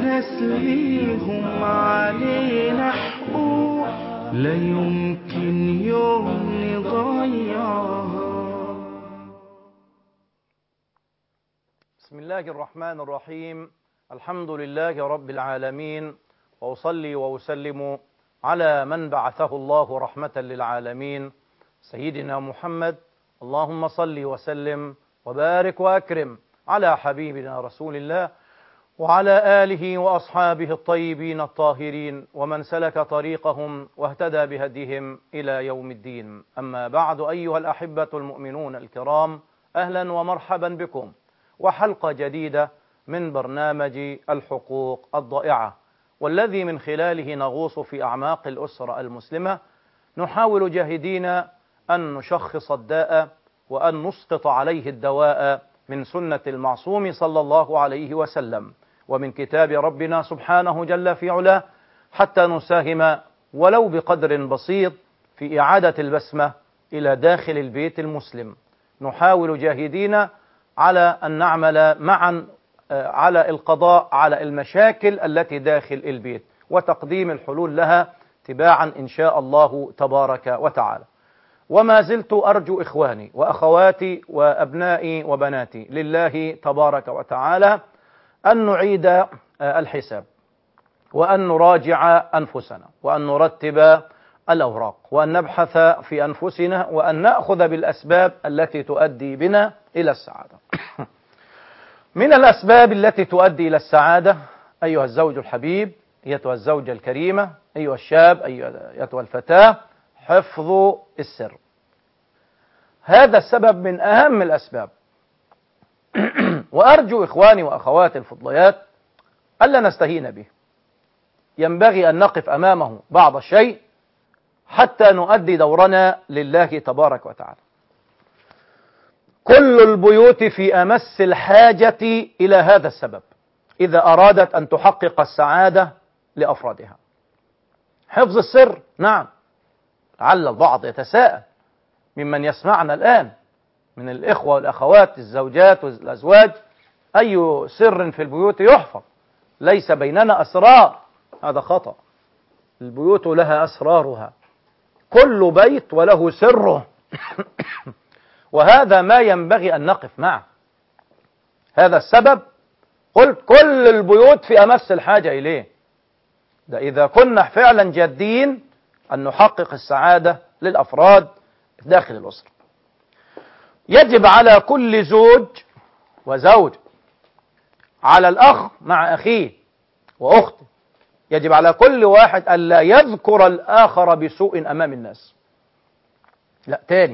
ناس ليهم علينا حقوق لا يمكن يوم نضيعها. بسم الله الرحمن الرحيم. الحمد لله رب العالمين، وأصلي وأسلم على من بعثه الله رحمة للعالمين سيدنا محمد. اللهم صل وسلم وبارك وأكرم على حبيبنا رسول الله وعلى آله وأصحابه الطيبين الطاهرين ومن سلك طريقهم واهتدى بهديهم إلى يوم الدين. أما بعد، أيها الأحبة المؤمنون الكرام، أهلا ومرحبا بكم وحلقة جديدة من برنامج الحقوق الضائعة، والذي من خلاله نغوص في أعماق الأسرة المسلمة، نحاول جاهدين أن نشخص الداء وأن نسقط عليه الدواء من سنة المعصوم صلى الله عليه وسلم ومن كتاب ربنا سبحانه جل في علاه، حتى نساهم ولو بقدر بسيط في إعادة البسمة إلى داخل البيت المسلم. نحاول جاهدين على أن نعمل معا على القضاء على المشاكل التي داخل البيت وتقديم الحلول لها تباعا إن شاء الله تبارك وتعالى. وما زلت أرجو إخواني وأخواتي وأبنائي وبناتي لله تبارك وتعالى أن نعيد الحساب، وأن نراجع أنفسنا، وأن نرتب الأوراق، وأن نبحث في أنفسنا، وأن نأخذ بالأسباب التي تؤدي بنا إلى السعادة. من الأسباب التي تؤدي إلى السعادة أيها الزوج الحبيب، أيتها الزوجة الكريمة، أيها الشاب، أيتها الفتاة، حفظ السر. هذا السبب من أهم الأسباب. وأرجو إخواني وأخواتي الفضليات ألا نستهين به. ينبغي أن نقف أمامه بعض الشيء حتى نؤدي دورنا لله تبارك وتعالى. كل البيوت في أمس الحاجة إلى هذا السبب إذا أرادت أن تحقق السعادة لأفرادها. حفظ السر، نعم. لعل البعض يتساءل ممن يسمعنا الآن من الإخوة والأخوات الزوجات والأزواج: أي سر في البيوت يحفظ؟ ليس بيننا أسرار. هذا خطأ. البيوت لها أسرارها، كل بيت وله سره. وهذا ما ينبغي أن نقف معه. هذا السبب قلت كل البيوت في أمس الحاجة إليه. ده إذا كنا فعلا جادين أن نحقق السعادة للأفراد داخل الأسرة. يجب على كل زوج وزوج، على الأخ مع أخيه وأخته، يجب على كل واحد ألا يذكر الآخر بسوء أمام الناس. لا، تاني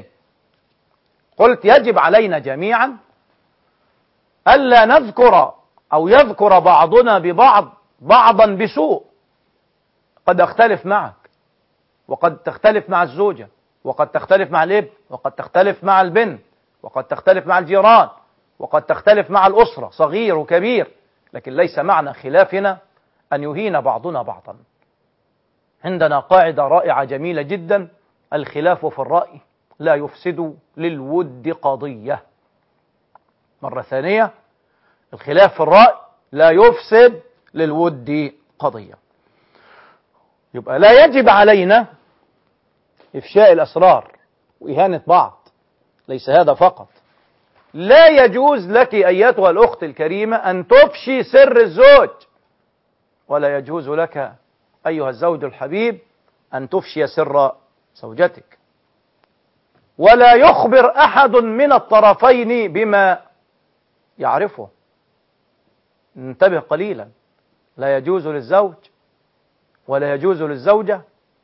قلت يجب علينا جميعا ألا نذكر أو يذكر بعضنا بعضا بسوء. قد أختلف معك، وقد تختلف مع الزوجة، وقد تختلف مع الابن، وقد تختلف مع البنت، وقد تختلف مع الجيران، وقد تختلف مع الأسرة، صغير وكبير، لكن ليس معنى خلافنا أن يهين بعضنا بعضا. عندنا قاعدة رائعة جميلة جدا: الخلاف في الرأي لا يفسد للود قضية. مرة ثانية، الخلاف في الرأي لا يفسد للود قضية. يبقى لا يجب علينا إفشاء الأسرار وإهانة بعض. ليس هذا فقط، لا يجوز لك أيتها الأخت الكريمة أن تفشي سر الزوج، ولا يجوز لك أيها الزوج الحبيب أن تفشي سر زوجتك، ولا يخبر أحد من الطرفين بما يعرفه. انتبه قليلا، لا يجوز للزوج ولا يجوز للزوجة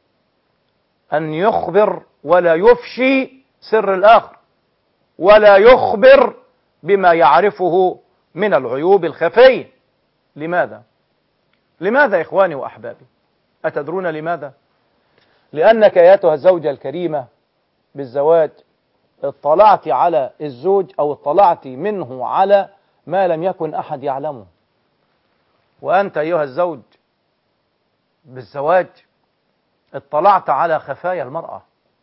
أن يخبر ولا يفشي سر الآخر، ولا يخبر بما يعرفه من العيوب الخفية. لماذا؟ لماذا إخواني وأحبابي؟ أتدرون لماذا؟ لأنك أيتها الزوجة الكريمة بالزواج اطلعت على الزوج أو اطلعت منه على ما لم يكن أحد يعلمه. وأنت أيها الزوج بالزواج اطلعت على خفايا المرأة،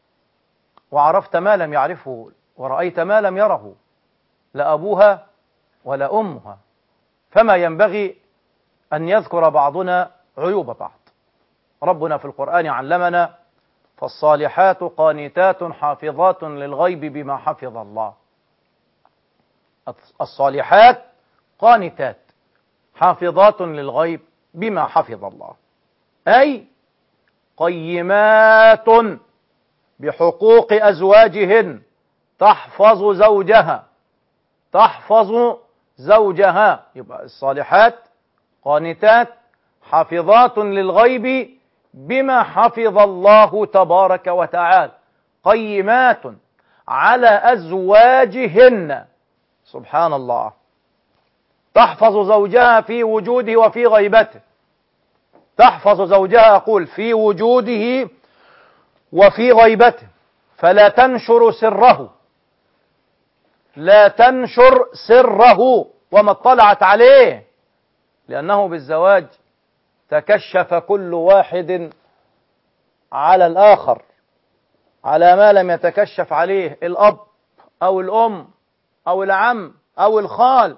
وعرفت ما لم يعرفه، ورأيت ما لم يره لا أبوها ولا أمها. فما ينبغي أن يذكر بعضنا عيوب بعض. ربنا في القرآن علمنا: فالصالحات قانتات حافظات للغيب بما حفظ الله. الصالحات قانتات حافظات للغيب بما حفظ الله، أي قيمات بحقوق أزواجهن، تحفظ زوجها. يبقى الصالحات قانتات حافظات للغيب بما حفظ الله تبارك وتعالى، قيمات على أزواجهن. سبحان الله، تحفظ زوجها في وجوده وفي غيبته. تحفظ زوجها، أقول، في وجوده وفي غيبته، فلا تنشر سره، لا تنشر سره وما اطلعت عليه، لأنه بالزواج تكشف كل واحد على الآخر على ما لم يتكشف عليه الأب أو الأم أو العم أو الخال،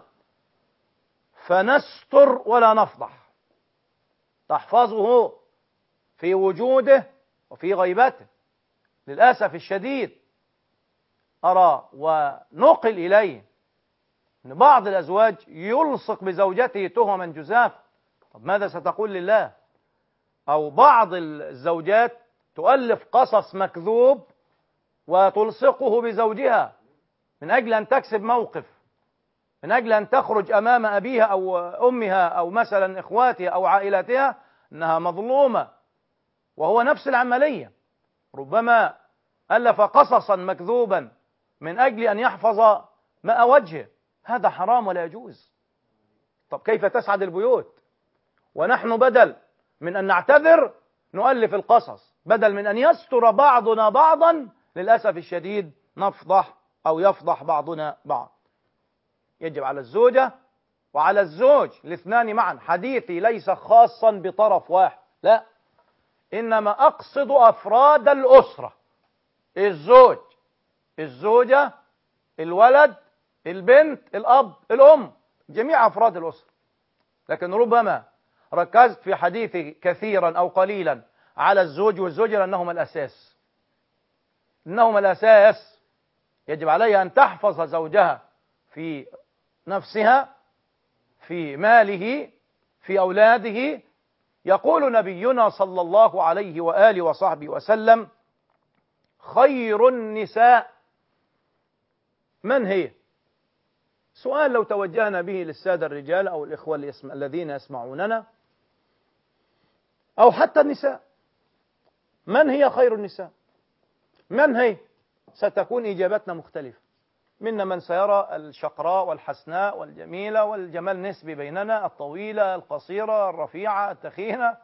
فنستر ولا نفضح. تحفظه في وجوده وفي غيبته. للأسف الشديد أرى ونقل إليه أن بعض الأزواج يلصق بزوجته تهما جزافا. طب ماذا ستقول لله؟ أو بعض الزوجات تؤلف قصص مكذوب وتلصقه بزوجها من أجل أن تكسب موقف، من أجل أن تخرج أمام أبيها أو أمها أو مثلا إخواتها أو عائلتها أنها مظلومة، وهو نفس العملية. ربما ألف قصصا مكذوبا من أجل أن يحفظ ماء وجهه. هذا حرام ولا يجوز. طب كيف تسعد البيوت ونحن بدل من أن نعتذر نؤلف القصص، بدل من أن يستر بعضنا بعضا للأسف الشديد نفضح أو يفضح بعضنا بعض. يجب على الزوجة وعلى الزوج الاثنان معا. حديثي ليس خاصا بطرف واحد، لا، إنما أقصد أفراد الأسرة: الزوج، الزوجة، الولد، البنت، الأب، الأم، جميع أفراد الأسرة. لكن ربما ركزت في حديثي كثيرا أو قليلا على الزوج والزوجة لأنهما الأساس. إنهما الأساس. يجب عليها أن تحفظ زوجها في نفسها، في ماله، في أولاده. يقول نبينا صلى الله عليه وآله وصحبه وسلم: خير النساء. من هي؟ سؤال لو توجهنا به للسادة الرجال أو الإخوة الذين يسمعوننا أو حتى النساء، من هي خير النساء؟ من هي؟ ستكون إجابتنا مختلفة. منا من سيرى الشقراء والحسناء والجميلة والجمال نسبي بيننا، الطويلة القصيرة الرفيعة التخينة.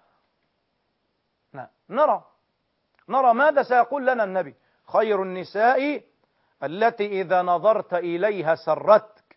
نرى ماذا سيقول لنا النبي. خير النساء التي إذا نظرت إليها سرتك،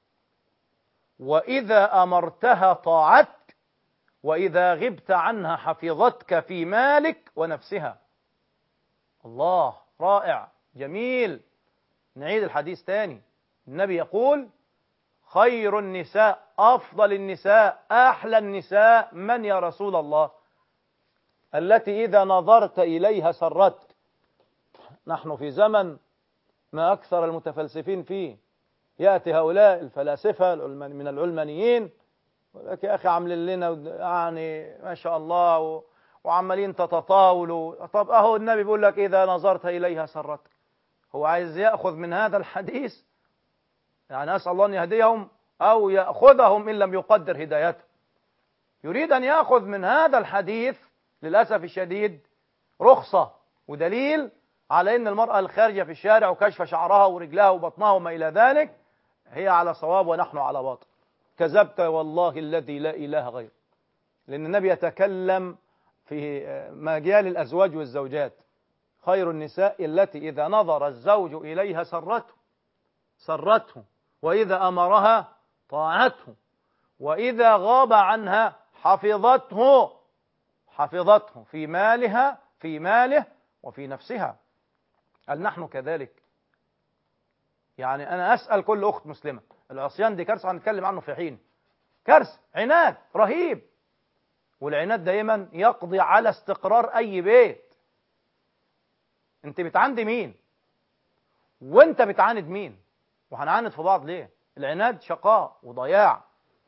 وإذا أمرتها طاعتك، وإذا غبت عنها حفظتك في مالك ونفسها. الله، رائع، جميل. نعيد الحديث تاني. النبي يقول: خير النساء، أفضل النساء، أحلى النساء. من يا رسول الله؟ التي إذا نظرت إليها سرتك. نحن في زمن ما أكثر المتفلسفين فيه. يأتي هؤلاء الفلاسفة من العلمانيين يقول لك: يا أخي عاملين لنا يعني ما شاء الله وعمالين تتطاولوا. طب أهو النبي بيقول لك: إذا نظرت إليها سرتك. هو عايز يأخذ من هذا الحديث، يعني أسأل الله أن يهديهم أو يأخذهم إن لم يقدر هدايته. يريد أن يأخذ من هذا الحديث للأسف الشديد رخصة ودليل على أن المرأة الخارجة في الشارع وكشف شعرها ورجلها وبطنها وما إلى ذلك هي على صواب ونحن على باطل. كذبت والله الذي لا إله غيره. لأن النبي يتكلم في مجال الأزواج والزوجات. خير النساء التي إذا نظر الزوج إليها سرته، وإذا أمرها طاعته، وإذا غاب عنها حفظته في ماله وفي نفسها. هل نحن كذلك؟ يعني أنا أسأل كل أخت مسلمة، العصيان دي كارثة هنتكلم عنه في حين. كارثة، عناد رهيب. والعناد دائما يقضي على استقرار أي بيت. أنت بتعاند مين؟ وأنت بتعاند مين؟ وهنعاند في بعض ليه؟ العناد شقاء وضياع.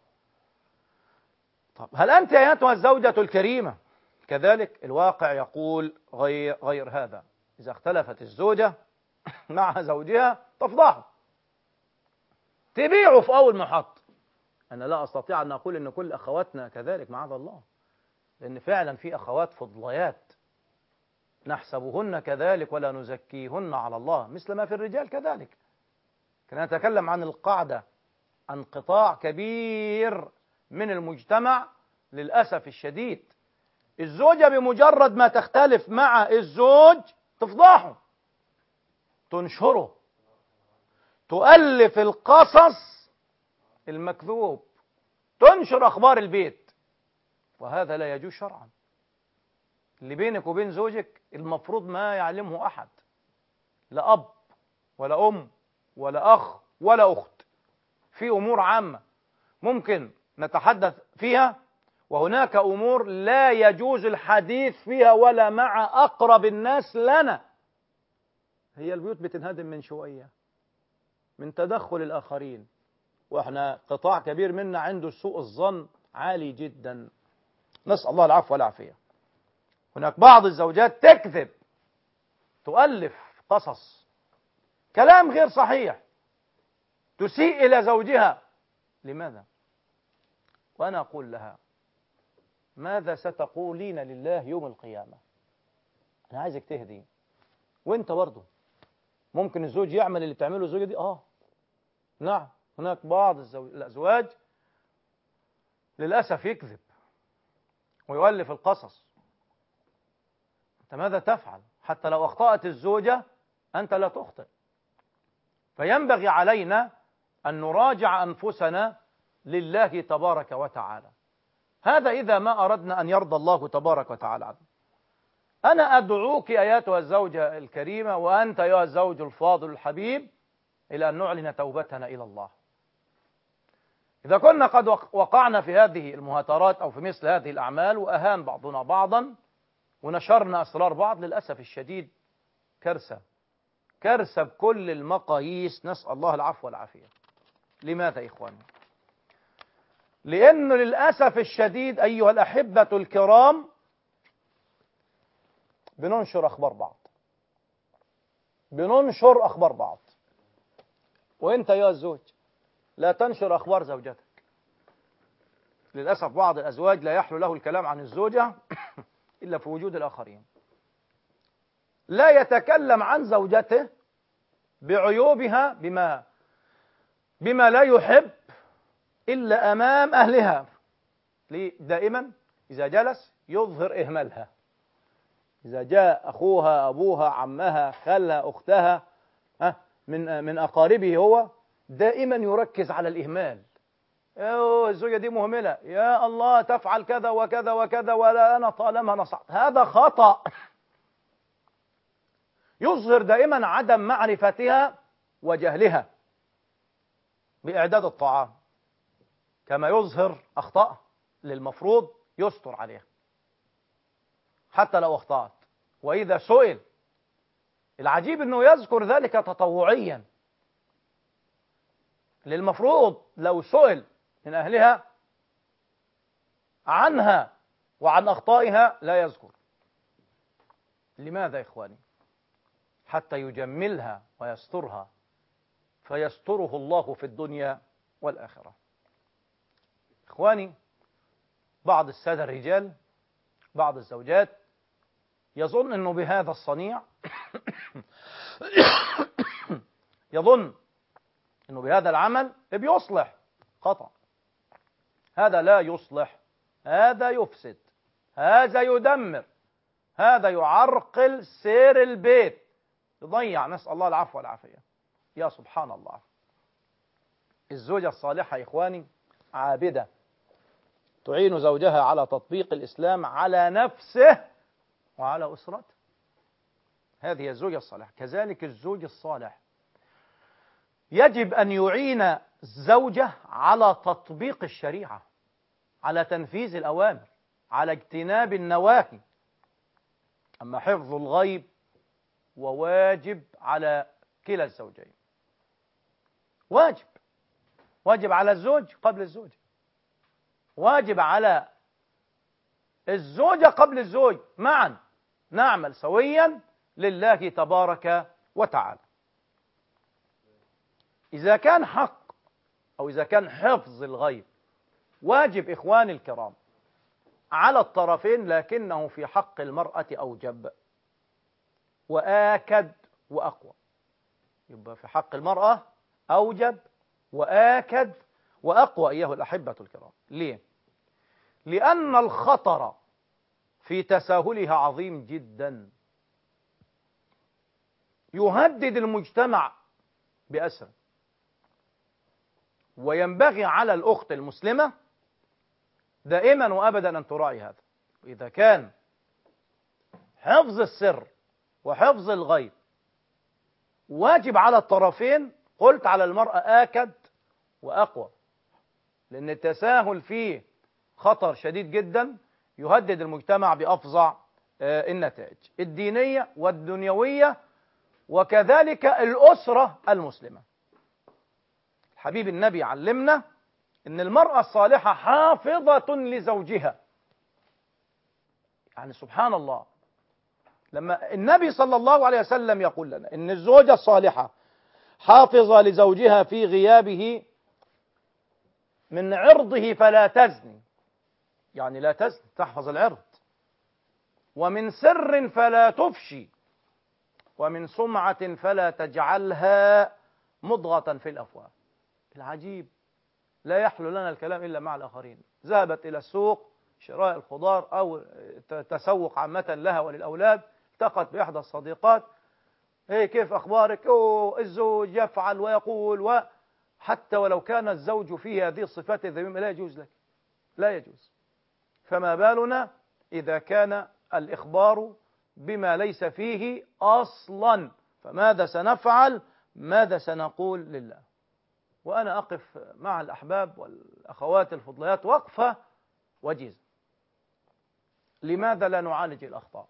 طب هل أنت أيتها الزوجة الكريمة كذلك؟ الواقع يقول غير هذا. إذا اختلفت الزوجة مع زوجها تفضحه، تبيعه في أول محط. أنا لا أستطيع أن أقول أن كل أخواتنا كذلك معاذ الله، لأن فعلا في أخوات فضليات نحسبهن كذلك ولا نزكيهن على الله، مثل ما في الرجال كذلك. كنا نتكلم عن القاعدة، عن قطاع كبير من المجتمع للأسف الشديد الزوجة بمجرد ما تختلف مع الزوج تفضحه، تنشره، تؤلف القصص المكذوب، تنشر أخبار البيت، وهذا لا يجوز شرعا. اللي بينك وبين زوجك المفروض ما يعلمه أحد، لا أب ولا أم ولا أخ ولا أخت. في أمور عامة ممكن نتحدث فيها، وهناك أمور لا يجوز الحديث فيها ولا مع أقرب الناس لنا. هي البيوت بتنهدم من شوية، من تدخل الآخرين، وإحنا قطاع كبير منا عنده سوء الظن عالي جدا، نسأل الله العفو والعافية. هناك بعض الزوجات تكذب، تؤلف قصص، كلام غير صحيح، تسيء إلى زوجها. لماذا؟ وأنا أقول لها ماذا ستقولين لله يوم القيامة؟ أنا عايزك تهدي. وأنت برضه ممكن الزوج يعمل اللي بتعمله الزوجة دي. نعم، هناك بعض الأزواج للأسف يكذب ويؤلف القصص. أنت ماذا تفعل؟ حتى لو أخطأت الزوجة أنت لا تخطئ. فينبغي علينا أن نراجع أنفسنا لله تبارك وتعالى. هذا إذا ما أردنا أن يرضى الله تبارك وتعالى عنه. أنا أدعوك أيتها الزوجة الكريمة وأنت أيها الزوج الفاضل الحبيب إلى أن نعلن توبتنا إلى الله. إذا كنا قد وقعنا في هذه المهاترات أو في مثل هذه الأعمال وأهان بعضنا بعضا ونشرنا أسرار بعض، للأسف الشديد كارثة، كارثة بكل المقاييس، نسأل الله العفو والعافية. لماذا يا إخواني؟ لأن للأسف الشديد أيها الأحبة الكرام بننشر أخبار بعض، بننشر أخبار بعض. وأنت يا الزوج لا تنشر أخبار زوجتك. للأسف بعض الأزواج لا يحلو له الكلام عن الزوجة إلا في وجود الآخرين. لا يتكلم عن زوجته بعيوبها بما لا يحب إلا أمام أهلها. دائما إذا جلس يظهر إهمالها. إذا جاء أخوها، أبوها، عمها، خالها، أختها من أقاربه، هو دائما يركز على الإهمال. الزوجة دي مهملة، يا الله تفعل كذا وكذا وكذا ولا أنا طالما نصحت. هذا خطأ. يظهر دائما عدم معرفتها وجهلها بإعداد الطعام، كما يظهر أخطاء للمفروض يستر عليها حتى لو أخطأت. وإذا سئل، العجيب أنه يذكر ذلك تطوعيا، للمفروض لو سئل من أهلها عنها وعن أخطائها لا يذكر. لماذا يا إخواني؟ حتى يجملها ويسترها، فيستره الله في الدنيا والآخرة. إخواني، بعض السادة الرجال، بعض الزوجات يظن أنه بهذا الصنيع يظن أنه بهذا العمل بيصلح. خطأ. هذا لا يصلح، هذا يفسد، هذا يدمر، هذا يعرقل سير البيت، يضيع، نسأل الله العفو والعافية. يا سبحان الله. الزوجة الصالحة يا إخواني عابدة، تعين زوجها على تطبيق الإسلام على نفسه وعلى أسرته. هذه الزوجة الصالحة. كذلك الزوج الصالح يجب أن يعين الزوجة على تطبيق الشريعة، على تنفيذ الأوامر، على اجتناب النواهي. أما حفظ الغيب وواجب على كلا الزوجين، واجب على الزوج قبل الزوجة، واجب على الزوجة قبل الزوج، معا نعمل سويا لله تبارك وتعالى. إذا كان حق أو إذا كان حفظ الغيب واجب إخواني الكرام على الطرفين، لكنه في حق المرأة أوجب وآكد وأقوى. يبقى في حق المرأة أوجب وآكد وأقوى أيها الأحبة الكرام. ليه؟ لأن الخطر في تساهلها عظيم جدا، يهدد المجتمع بأسره. وينبغي على الأخت المسلمة دائما وأبدا أن تراعي هذا. إذا كان حفظ السر وحفظ الغيب واجب على الطرفين، قلت على المرأة آكد وأقوى، لأن التساهل فيه خطر شديد جدا، يهدد المجتمع بأفظع النتائج الدينية والدنيوية، وكذلك الأسرة المسلمة. حبيب النبي علمنا أن المرأة الصالحة حافظة لزوجها. يعني سبحان الله، لما النبي صلى الله عليه وسلم يقول لنا أن الزوجة الصالحة حافظة لزوجها في غيابه من عرضه فلا تزني، يعني لا تزني، تحفظ العرض، ومن سر فلا تفشي، ومن سمعة فلا تجعلها مضغة في الأفواه. العجيب، لا يحلو لنا الكلام إلا مع الآخرين. ذهبت إلى السوق شراء الخضار أو تسوق عامة لها وللأولاد، التقت بإحدى الصديقات، هي كيف أخبارك؟ الزوج يفعل ويقول، وحتى ولو كان الزوج فيه هذه الصفات الذميمة لا يجوز لك، لا يجوز. فما بالنا إذا كان الإخبار بما ليس فيه أصلا؟ فماذا سنفعل؟ ماذا سنقول لله؟ وأنا أقف مع الأحباب والأخوات الفضليات وقفة وجيزة. لماذا لا نعالج الأخطاء؟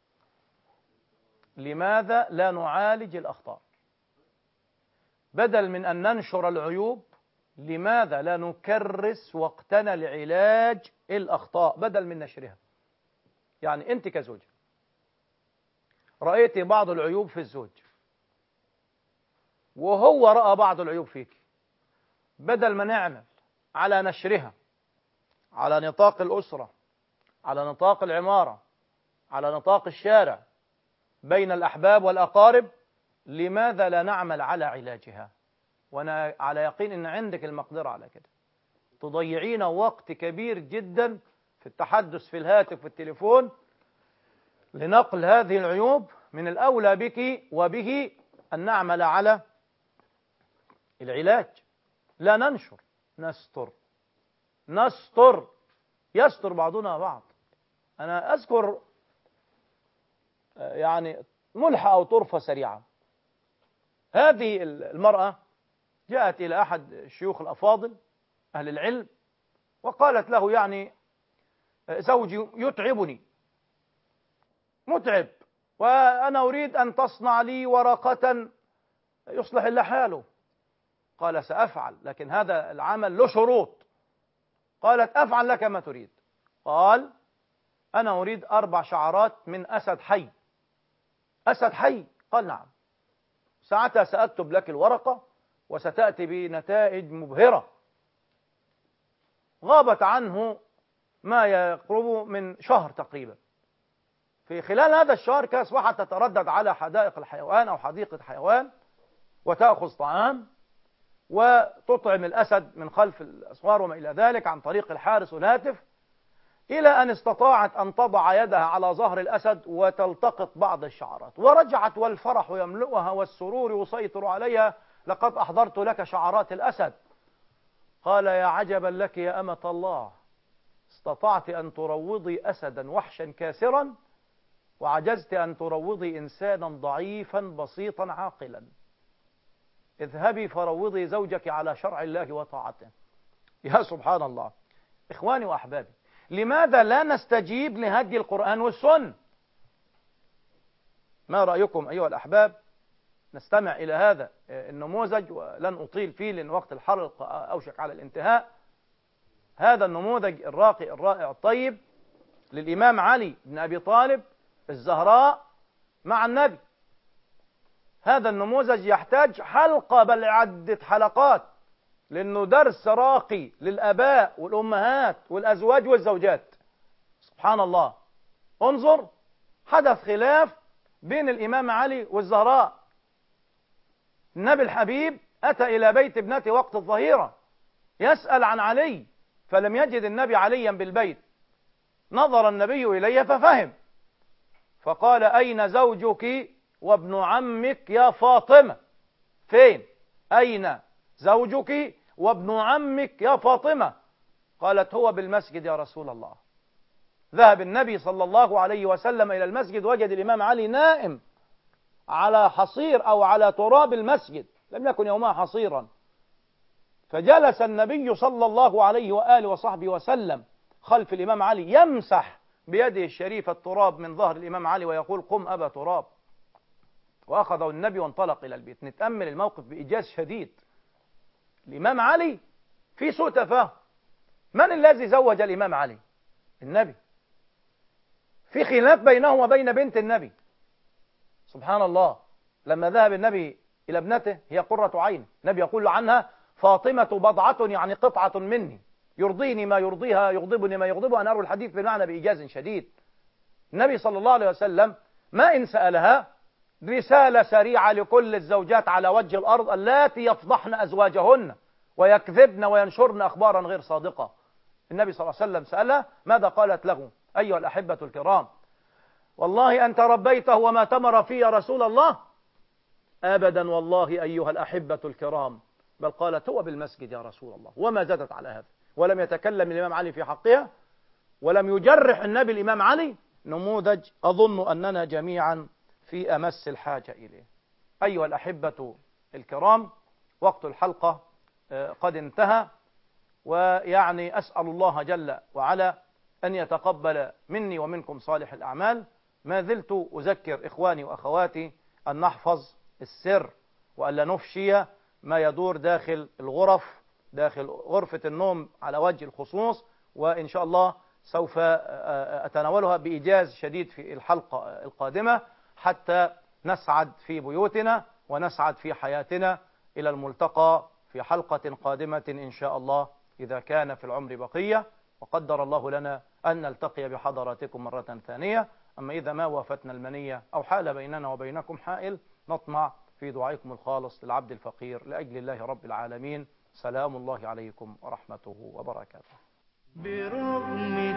لماذا لا نعالج الأخطاء؟ بدل من أن ننشر العيوب، لماذا لا نكرس وقتنا لعلاج الأخطاء بدل من نشرها؟ يعني أنت كزوجة رأيت بعض العيوب في الزوج، وهو رأى بعض العيوب فيك، بدل ما نعمل على نشرها على نطاق الأسرة، على نطاق العمارة، على نطاق الشارع، بين الأحباب والأقارب، لماذا لا نعمل على علاجها؟ وأنا على يقين أن عندك المقدرة على كده. تضيعين وقت كبير جدا في التحدث في الهاتف في التليفون لنقل هذه العيوب. من الأولى بك وبه أن نعمل على العلاج، لا ننشر، نستر، يستر بعضنا بعض. أنا أذكر يعني ملحة أو طرفة سريعة. هذه المرأة جاءت إلى أحد الشيوخ الأفاضل أهل العلم وقالت له يعني زوجي يتعبني، متعب، وأنا أريد أن تصنع لي ورقة يصلح لي حاله. قال سأفعل، لكن هذا العمل له شروط. قالت أفعل لك ما تريد. قال أنا أريد 4 شعرات من أسد حي. أسد حي؟ قال نعم. ساعتها سأكتب لك الورقة وستأتي بنتائج مبهرة. غابت عنه ما يقرب من شهر تقريبا. في خلال هذا الشهر أصبحت تتردد على حدائق الحيوان أو حديقة حيوان وتأخذ طعام وتطعم الأسد من خلف الأسوار وما إلى ذلك عن طريق الحارس والهاتف، إلى أن استطاعت أن تضع يدها على ظهر الأسد وتلتقط بعض الشعرات، ورجعت والفرح يملؤها والسرور يسيطر عليها. لقد أحضرت لك شعرات الأسد. قال يا عجبا لك يا أمة الله، استطعت أن تروضي أسدا وحشا كاسرا، وعجزت أن تروضي إنسانا ضعيفا بسيطا عاقلا. اذهبي فروضي زوجك على شرع الله وطاعته. يا سبحان الله. إخواني وأحبابي، لماذا لا نستجيب لهدي القرآن والسنة؟ ما رأيكم أيها الأحباب نستمع إلى هذا النموذج، ولن أطيل فيه لأن وقت الحلقة أوشك على الانتهاء. هذا النموذج الراقي الرائع الطيب للإمام علي بن أبي طالب الزهراء مع النبي. هذا النموذج يحتاج حلقة بل عدة حلقات، لأنه درس راقي للآباء والأمهات والأزواج والزوجات. سبحان الله. انظر، حدث خلاف بين الإمام علي والزهراء. النبي الحبيب أتى إلى بيت ابنته وقت الظهيرة يسأل عن علي، فلم يجد النبي عليا بالبيت. نظر النبي إليه ففهم، فقال: أين زوجك وابن عمك يا فاطمة؟ فين؟ أين زوجك وابن عمك يا فاطمة؟ قالت: هو بالمسجد يا رسول الله. ذهب النبي صلى الله عليه وسلم إلى المسجد، وجد الإمام علي نائم على حصير أو على تراب المسجد، لم يكن يومها حصيرا. فجلس النبي صلى الله عليه وآله وصحبه وسلم خلف الإمام علي يمسح بيده الشريفة التراب من ظهر الإمام علي ويقول: قم أبا تراب. وأخذه النبي وانطلق إلى البيت. نتأمل الموقف بإيجاز شديد. الإمام علي في سوء تفاهم. من الذي زوج الإمام علي؟ النبي. في خلاف بينه وبين بنت النبي. سبحان الله. لما ذهب النبي إلى ابنته هي قرة عين، النبي يقول عنها: فاطمة بضعة، يعني قطعة مني، يرضيني ما يرضيها، يغضبني ما يغضبها. أنا أروي الحديث بالمعنى بإيجاز شديد. النبي صلى الله عليه وسلم ما إن سألها رسالة سريعة لكل الزوجات على وجه الأرض اللاتي يفضحن أزواجهن ويكذبن وينشرن أخبارا غير صادقة. النبي صلى الله عليه وسلم سألها ماذا قالت له؟ أيها الأحبة الكرام، والله أنت ربيته وما تمر فيه يا رسول الله؟ أبدا والله أيها الأحبة الكرام، بل قالت: هو بالمسجد يا رسول الله. وما زادت على هذا، ولم يتكلم الإمام علي في حقها، ولم يجرح النبي الإمام علي. نموذج أظن أننا جميعا في أمس الحاجة إليه. أيها الأحبة الكرام، وقت الحلقة قد انتهى، ويعني أسأل الله جل وعلا أن يتقبل مني ومنكم صالح الأعمال. ما زلت أذكر إخواني وأخواتي أن نحفظ السر، وألا نفشي ما يدور داخل الغرف، داخل غرفة النوم على وجه الخصوص، وإن شاء الله سوف أتناولها بإيجاز شديد في الحلقة القادمة، حتى نسعد في بيوتنا ونسعد في حياتنا. إلى الملتقى في حلقة قادمة إن شاء الله، إذا كان في العمر بقية، وقدر الله لنا أن نلتقي بحضراتكم مرة ثانية. أما إذا ما وافتنا المنية أو حال بيننا وبينكم حائل، نطمع في دعائكم الخالص للعبد الفقير لأجل الله رب العالمين. سلام الله عليكم ورحمته وبركاته. برغم